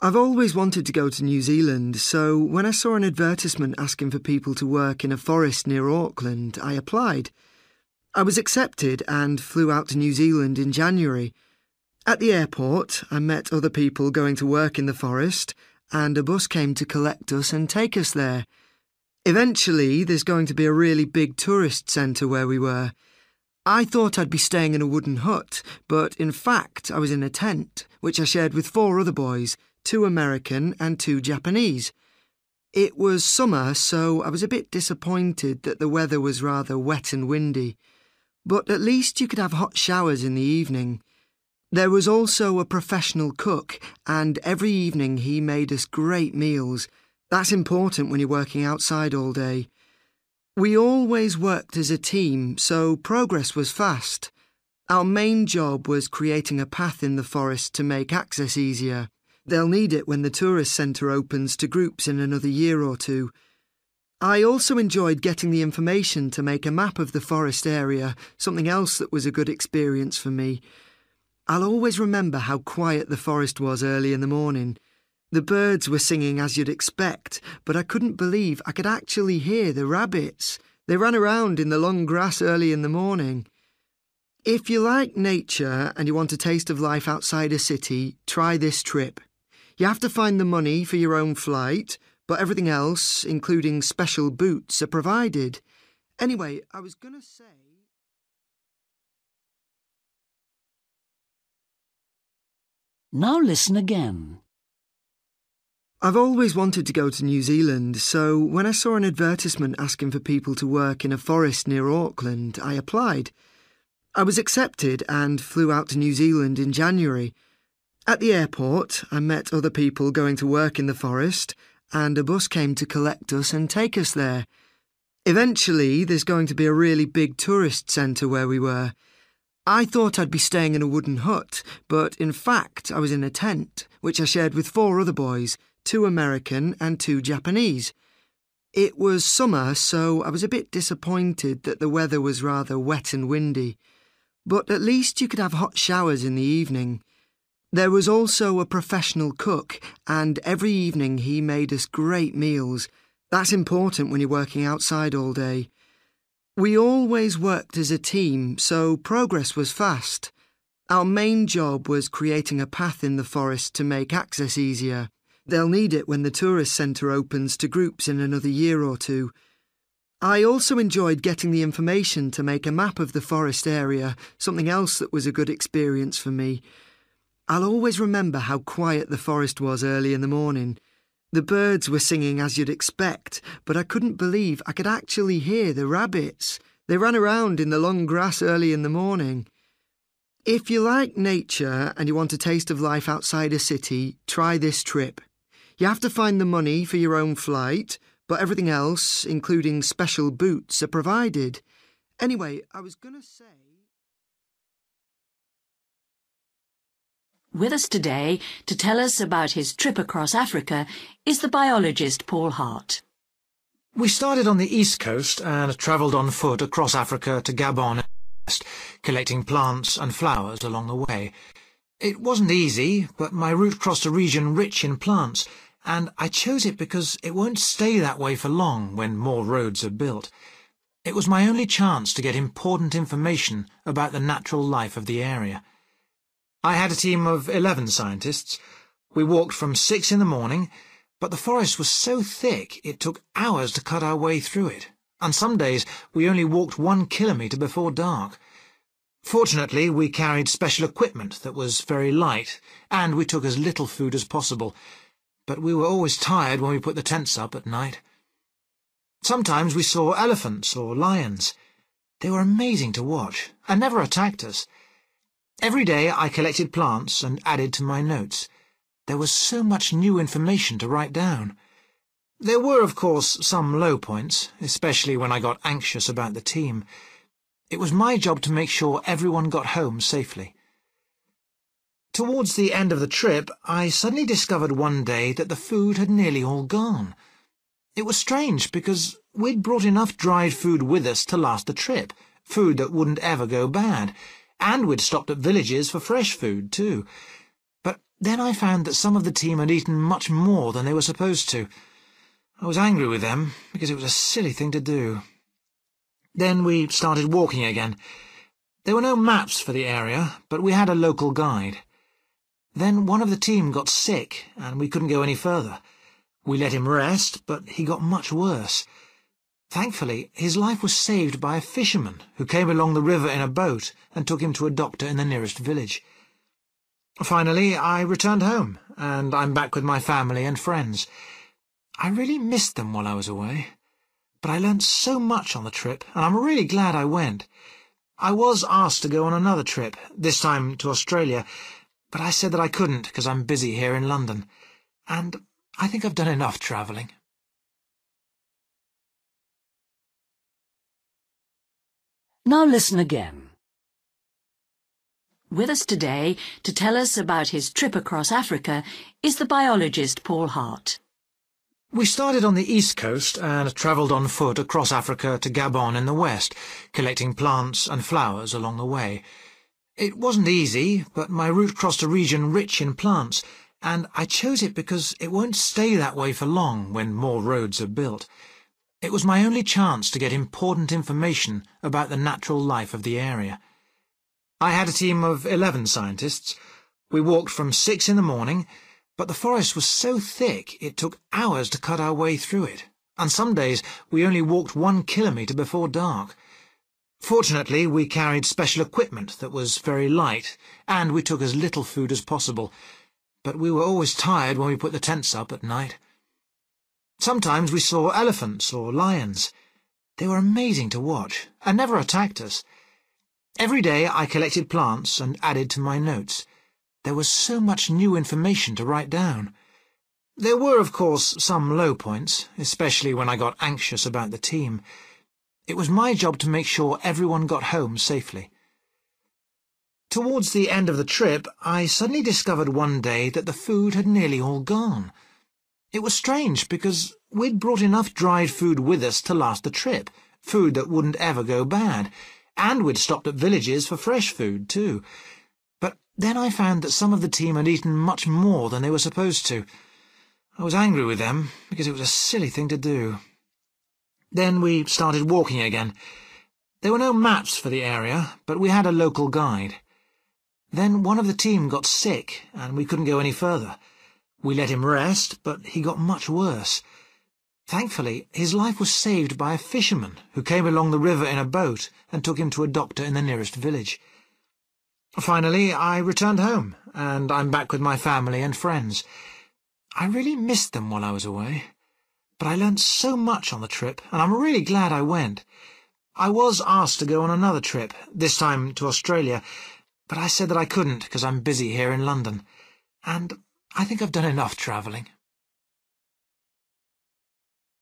I've always wanted to go to New Zealand, so when I saw an advertisement asking for people to work in a forest near Auckland, I applied. I was accepted and flew out to New Zealand in January. At the airport, I met other people going to work in the forest, and a bus came to collect us and take us there. Eventually, there's going to be a really big tourist centre where we were. I thought I'd be staying in a wooden hut, but in fact I was in a tent, which I shared with 4 other boys, 2 American and 2 Japanese. It was summer, so I was a bit disappointed that the weather was rather wet and windy. But at least you could have hot showers in the evening. There was also a professional cook, and every evening he made us great meals. That's important when you're working outside all day. We always worked as a team, so progress was fast. Our main job was creating a path in the forest to make access easier. They'll need it when the tourist centre opens to groups in another year or 2. I also enjoyed getting the information to make a map of the forest area, something else that was a good experience for me. I'll always remember how quiet the forest was early in the morning. The birds were singing as you'd expect, but I couldn't believe I could actually hear the rabbits. They ran around in the long grass early in the morning. If you like nature and you want a taste of life outside a city, try this trip. You have to find the money for your own flight, but everything else, including special boots, are provided. Anyway, I was going to say... Now listen again. I've always wanted to go to New Zealand, so when I saw an advertisement asking for people to work in a forest near Auckland, I applied. I was accepted and flew out to New Zealand in January. At the airport, I met other people going to work in the forest, and a bus came to collect us and take us there. Eventually, there's going to be a really big tourist centre where we were. I thought I'd be staying in a wooden hut, but in fact I was in a tent, which I shared with 4 other boys, 2 American and 2 Japanese. It was summer, so I was a bit disappointed that the weather was rather wet and windy. But at least you could have hot showers in the evening. There was also a professional cook, and every evening he made us great meals. That's important when you're working outside all day. We always worked as a team, so progress was fast. Our main job was creating a path in the forest to make access easier. They'll need it when the tourist centre opens to groups in another year or 2. I also enjoyed getting the information to make a map of the forest area, something else that was a good experience for me. I'll always remember how quiet the forest was early in the morning. The birds were singing as you'd expect, but I couldn't believe I could actually hear the rabbits. They ran around in the long grass early in the morning. If you like nature and you want a taste of life outside a city, try this trip. You have to find the money for your own flight, but everything else, including special boots, are provided. Anyway, I was going to say... With us today to tell us about his trip across Africa is the biologist Paul Hart. We started on the east coast and travelled on foot across Africa to Gabon and West, collecting plants and flowers along the way. It wasn't easy, but my route crossed a region rich in plants, and I chose it because it won't stay that way for long when more roads are built. It was my only chance to get important information about the natural life of the area. I had a team of 11 scientists. We walked from 6 in the morning, but the forest was so thick it took hours to cut our way through it, and some days we only walked 1 kilometre before dark. Fortunately, we carried special equipment that was very light, and we took as little food as possible, but we were always tired when we put the tents up at night. Sometimes we saw elephants or lions. They were amazing to watch, and never attacked us. Every day I collected plants and added to my notes. There was so much new information to write down. There were, of course, some low points, especially when I got anxious about the team. It was my job to make sure everyone got home safely. Towards the end of the trip, I suddenly discovered one day that the food had nearly all gone. It was strange because we'd brought enough dried food with us to last the trip, food that wouldn't ever go bad, and we'd stopped at villages for fresh food too. But then I found that some of the team had eaten much more than they were supposed to. I was angry with them, because it was a silly thing to do. Then we started walking again. There were no maps for the area, but we had a local guide. Then one of the team got sick, and we couldn't go any further. We let him rest, but he got much worse. Thankfully, his life was saved by a fisherman who came along the river in a boat and took him to a doctor in the nearest village. Finally, I returned home, and I'm back with my family and friends. I really missed them while I was away, but I learnt so much on the trip, and I'm really glad I went. I was asked to go on another trip, this time to Australia, but I said that I couldn't because I'm busy here in London, and I think I've done enough travelling. Now listen again. With us today to tell us about his trip across Africa is the biologist Paul Hart. We started on the east coast and travelled on foot across Africa to Gabon in the west, collecting plants and flowers along the way. It wasn't easy, but my route crossed a region rich in plants, and I chose it because it won't stay that way for long when more roads are built. It was my only chance to get important information about the natural life of the area. I had a team of 11 scientists. We walked from 6 in the morning, but the forest was so thick it took hours to cut our way through it, and some days we only walked 1 kilometre before dark. Fortunately, we carried special equipment that was very light, and we took as little food as possible, but we were always tired when we put the tents up at night. Sometimes we saw elephants or lions. They were amazing to watch, and never attacked us. Every day I collected plants and added to my notes. There was so much new information to write down. There were, of course, some low points, especially when I got anxious about the team. It was my job to make sure everyone got home safely. Towards the end of the trip, I suddenly discovered one day that the food had nearly all gone. It was strange, because we'd brought enough dried food with us to last the trip, food that wouldn't ever go bad, and we'd stopped at villages for fresh food, too. But then I found that some of the team had eaten much more than they were supposed to. I was angry with them, because it was a silly thing to do. Then we started walking again. There were no maps for the area, but we had a local guide. Then one of the team got sick, and we couldn't go any further. We let him rest, but he got much worse. Thankfully, his life was saved by a fisherman who came along the river in a boat and took him to a doctor in the nearest village. Finally, I returned home, and I'm back with my family and friends. I really missed them while I was away, but I learnt so much on the trip, and I'm really glad I went. I was asked to go on another trip, this time to Australia, but I said that I couldn't because I'm busy here in London, and I think I've done enough travelling.